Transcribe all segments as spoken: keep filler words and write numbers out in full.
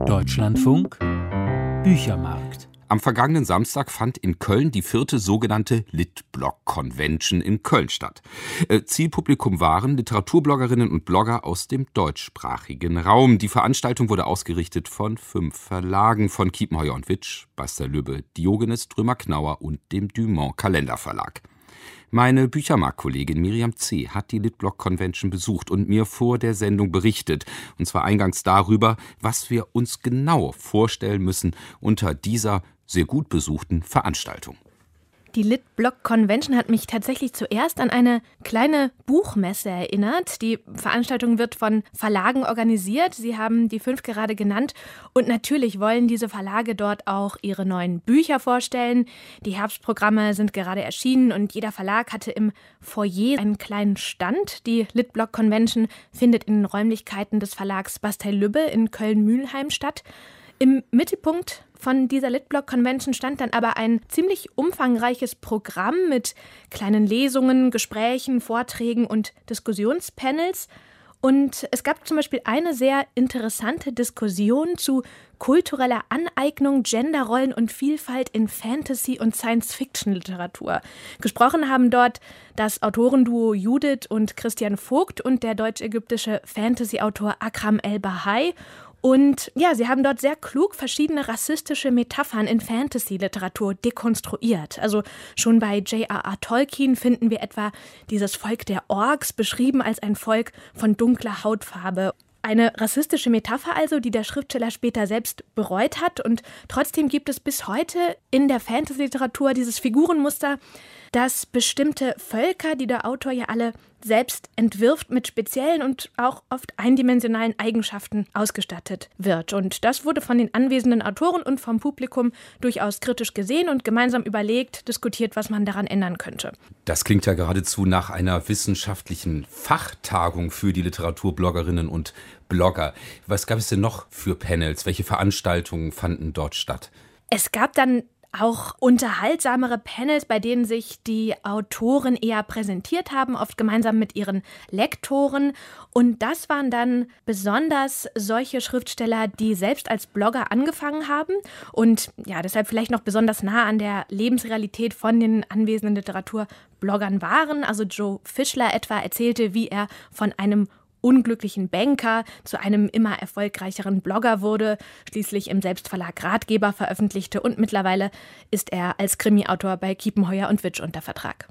Deutschlandfunk Büchermarkt. Am vergangenen Samstag fand in Köln die vierte sogenannte Lit-Blog-Convention in Köln statt. Zielpublikum waren Literaturbloggerinnen und Blogger aus dem deutschsprachigen Raum. Die Veranstaltung wurde ausgerichtet von fünf Verlagen, von Kiepenheuer und Witsch, Baster-Lübbe, Diogenes, Drömer-Knauer und dem Dumont Kalenderverlag. Meine Büchermarkt-Kollegin Miriam C. hat die Lit-Blog-Convention besucht und mir vor der Sendung berichtet. Und zwar eingangs darüber, was wir uns genau vorstellen müssen unter dieser sehr gut besuchten Veranstaltung. Die Lit-Blog-Convention hat mich tatsächlich zuerst an eine kleine Buchmesse erinnert. Die Veranstaltung wird von Verlagen organisiert. Sie haben die fünf gerade genannt. Und natürlich wollen diese Verlage dort auch ihre neuen Bücher vorstellen. Die Herbstprogramme sind gerade erschienen und jeder Verlag hatte im Foyer einen kleinen Stand. Die Lit-Blog-Convention findet in den Räumlichkeiten des Verlags Baster-Lübbe in Köln-Mühlheim statt. Im Mittelpunkt von dieser Lit-Blog-Convention stand dann aber ein ziemlich umfangreiches Programm mit kleinen Lesungen, Gesprächen, Vorträgen und Diskussionspanels. Und es gab zum Beispiel eine sehr interessante Diskussion zu kultureller Aneignung, Genderrollen und Vielfalt in Fantasy- und Science-Fiction-Literatur. Gesprochen haben dort das Autorenduo Judith und Christian Vogt und der deutsch-ägyptische Fantasy-Autor Akram El-Bahai. Und ja, sie haben dort sehr klug verschiedene rassistische Metaphern in Fantasy-Literatur dekonstruiert. Also schon bei J R R. Tolkien finden wir etwa dieses Volk der Orks beschrieben als ein Volk von dunkler Hautfarbe. Eine rassistische Metapher also, die der Schriftsteller später selbst bereut hat. Und trotzdem gibt es bis heute in der Fantasy-Literatur dieses Figurenmuster, dass bestimmte Völker, die der Autor ja alle selbst entwirft, mit speziellen und auch oft eindimensionalen Eigenschaften ausgestattet wird. Und das wurde von den anwesenden Autoren und vom Publikum durchaus kritisch gesehen und gemeinsam überlegt, diskutiert, was man daran ändern könnte. Das klingt ja geradezu nach einer wissenschaftlichen Fachtagung für die Literaturbloggerinnen und Blogger. Was gab es denn noch für Panels? Welche Veranstaltungen fanden dort statt? Es gab dann auch unterhaltsamere Panels, bei denen sich die Autoren eher präsentiert haben, oft gemeinsam mit ihren Lektoren. Und das waren dann besonders solche Schriftsteller, die selbst als Blogger angefangen haben und ja, deshalb vielleicht noch besonders nah an der Lebensrealität von den anwesenden Literaturbloggern waren. Also Joe Fischler etwa erzählte, wie er von einem unglücklichen Banker zu einem immer erfolgreicheren Blogger wurde, schließlich im Selbstverlag Ratgeber veröffentlichte und mittlerweile ist er als Krimi-Autor bei Kiepenheuer und Witsch unter Vertrag.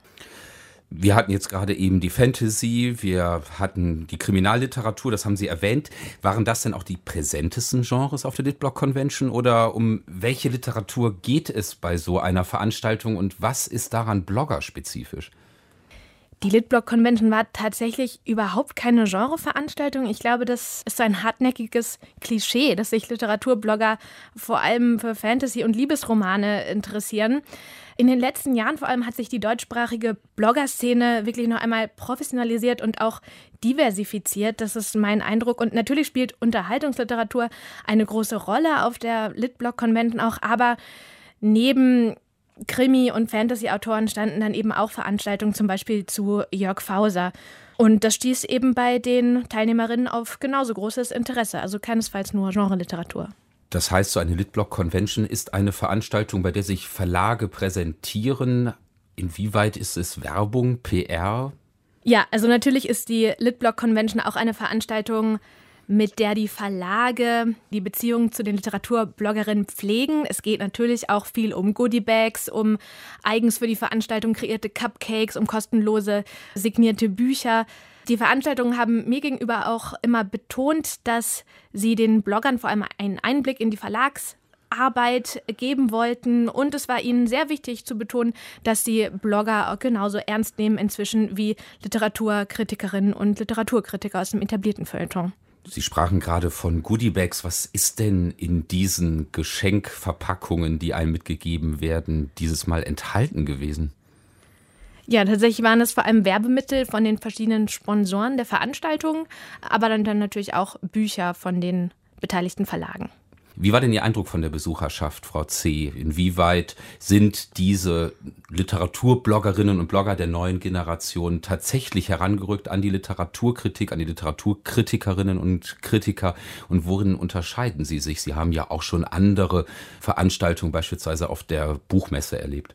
Wir hatten jetzt gerade eben die Fantasy, wir hatten die Kriminalliteratur, das haben Sie erwähnt. Waren das denn auch die präsentesten Genres auf der Lit-Blog-Convention oder um welche Literatur geht es bei so einer Veranstaltung und was ist daran bloggerspezifisch? Die Lit-Blog-Convention war tatsächlich überhaupt keine Genreveranstaltung. Ich glaube, das ist so ein hartnäckiges Klischee, dass sich Literaturblogger vor allem für Fantasy- und Liebesromane interessieren. In den letzten Jahren vor allem hat sich die deutschsprachige Bloggerszene wirklich noch einmal professionalisiert und auch diversifiziert. Das ist mein Eindruck. Und natürlich spielt Unterhaltungsliteratur eine große Rolle auf der Lit-Blog-Convention auch, aber neben Krimi- und Fantasy-Autoren standen dann eben auch Veranstaltungen, zum Beispiel zu Jörg Fauser. Und das stieß eben bei den Teilnehmerinnen auf genauso großes Interesse, also keinesfalls nur Genre-Literatur. Das heißt, so eine Lit-Blog-Convention ist eine Veranstaltung, bei der sich Verlage präsentieren. Inwieweit ist es Werbung, P R? Ja, also natürlich ist die Lit-Blog-Convention auch eine Veranstaltung, mit der die Verlage die Beziehung zu den Literaturbloggerinnen pflegen. Es geht natürlich auch viel um Goodiebags, um eigens für die Veranstaltung kreierte Cupcakes, um kostenlose signierte Bücher. Die Veranstaltungen haben mir gegenüber auch immer betont, dass sie den Bloggern vor allem einen Einblick in die Verlagsarbeit geben wollten. Und es war ihnen sehr wichtig zu betonen, dass sie Blogger auch genauso ernst nehmen inzwischen wie Literaturkritikerinnen und Literaturkritiker aus dem etablierten Feuilleton. Sie sprachen gerade von Goodiebags. Was ist denn in diesen Geschenkverpackungen, die einem mitgegeben werden, dieses Mal enthalten gewesen? Ja, tatsächlich waren es vor allem Werbemittel von den verschiedenen Sponsoren der Veranstaltung, aber dann, dann natürlich auch Bücher von den beteiligten Verlagen. Wie war denn Ihr Eindruck von der Besucherschaft, Frau C.? Inwieweit sind diese Literaturbloggerinnen und Blogger der neuen Generation tatsächlich herangerückt an die Literaturkritik, an die Literaturkritikerinnen und Kritiker? Und worin unterscheiden sie sich? Sie haben ja auch schon andere Veranstaltungen beispielsweise auf der Buchmesse erlebt.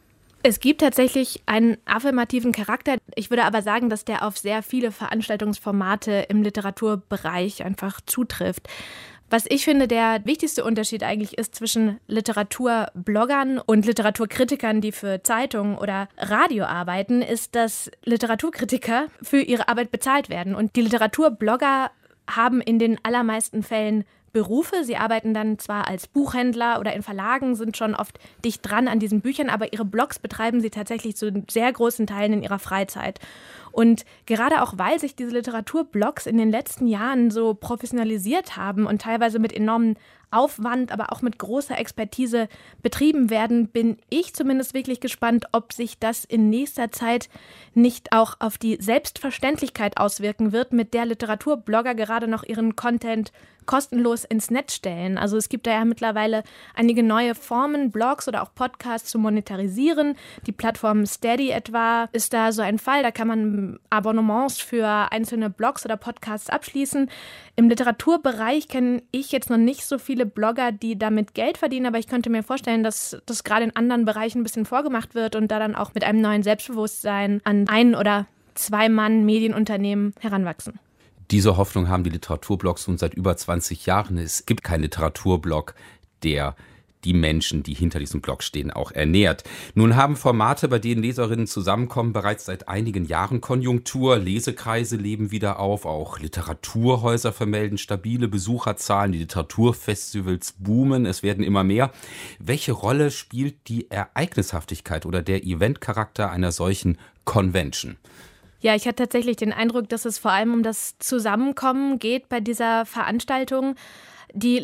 Es gibt tatsächlich einen affirmativen Charakter. Ich würde aber sagen, dass der auf sehr viele Veranstaltungsformate im Literaturbereich einfach zutrifft. Was ich finde, der wichtigste Unterschied eigentlich ist zwischen Literaturbloggern und Literaturkritikern, die für Zeitungen oder Radio arbeiten, ist, dass Literaturkritiker für ihre Arbeit bezahlt werden. Und die Literaturblogger haben in den allermeisten Fällen Berufe. Sie arbeiten dann zwar als Buchhändler oder in Verlagen, sind schon oft dicht dran an diesen Büchern, aber ihre Blogs betreiben sie tatsächlich zu sehr großen Teilen in ihrer Freizeit. Und gerade auch, weil sich diese Literaturblogs in den letzten Jahren so professionalisiert haben und teilweise mit enormem Aufwand, aber auch mit großer Expertise betrieben werden, bin ich zumindest wirklich gespannt, ob sich das in nächster Zeit nicht auch auf die Selbstverständlichkeit auswirken wird, mit der Literaturblogger gerade noch ihren Content kostenlos ins Netz stellen. Also es gibt da ja mittlerweile einige neue Formen, Blogs oder auch Podcasts zu monetarisieren. Die Plattform Steady etwa ist da so ein Fall. Da kann man Abonnements für einzelne Blogs oder Podcasts abschließen. Im Literaturbereich kenne ich jetzt noch nicht so viele Blogger, die damit Geld verdienen, aber ich könnte mir vorstellen, dass das gerade in anderen Bereichen ein bisschen vorgemacht wird und da dann auch mit einem neuen Selbstbewusstsein an ein- oder zwei Mann Medienunternehmen heranwachsen. Diese Hoffnung haben die Literaturblogs nun seit über zwanzig Jahren. Es gibt keinen Literaturblog, der die Menschen, die hinter diesem Blog stehen, auch ernährt. Nun haben Formate, bei denen Leserinnen zusammenkommen, bereits seit einigen Jahren Konjunktur. Lesekreise leben wieder auf, auch Literaturhäuser vermelden stabile Besucherzahlen, die Literaturfestivals boomen, es werden immer mehr. Welche Rolle spielt die Ereignishaftigkeit oder der Eventcharakter einer solchen Convention? Ja, ich hatte tatsächlich den Eindruck, dass es vor allem um das Zusammenkommen geht bei dieser Veranstaltung. Die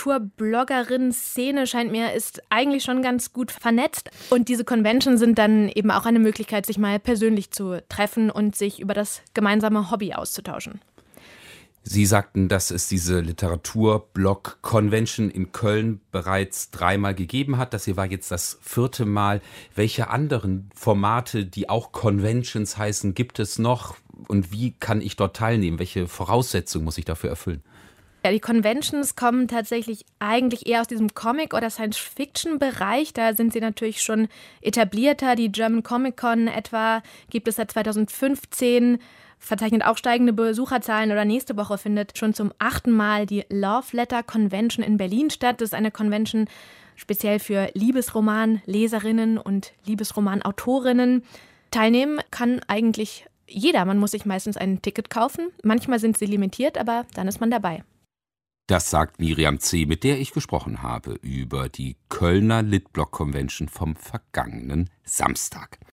Literaturbloggerin-Szene scheint mir ist eigentlich schon ganz gut vernetzt. Und diese Convention sind dann eben auch eine Möglichkeit, sich mal persönlich zu treffen und sich über das gemeinsame Hobby auszutauschen. Sie sagten, dass es diese Literaturblog-Convention in Köln bereits dreimal gegeben hat. Das hier war jetzt das vierte Mal. Welche anderen Formate, die auch Conventions heißen, gibt es noch? Und wie kann ich dort teilnehmen? Welche Voraussetzungen muss ich dafür erfüllen? Ja, die Conventions kommen tatsächlich eigentlich eher aus diesem Comic- oder Science-Fiction-Bereich. Da sind sie natürlich schon etablierter. Die German Comic Con etwa gibt es seit zweitausendfünfzehn. Verzeichnet auch steigende Besucherzahlen oder nächste Woche findet schon zum achten Mal die Love Letter Convention in Berlin statt. Das ist eine Convention speziell für Liebesroman-Leserinnen und Liebesroman-Autorinnen. Teilnehmen kann eigentlich jeder. Man muss sich meistens ein Ticket kaufen. Manchmal sind sie limitiert, aber dann ist man dabei. Das sagt Miriam C., mit der ich gesprochen habe über die Kölner Litblog Convention vom vergangenen Samstag.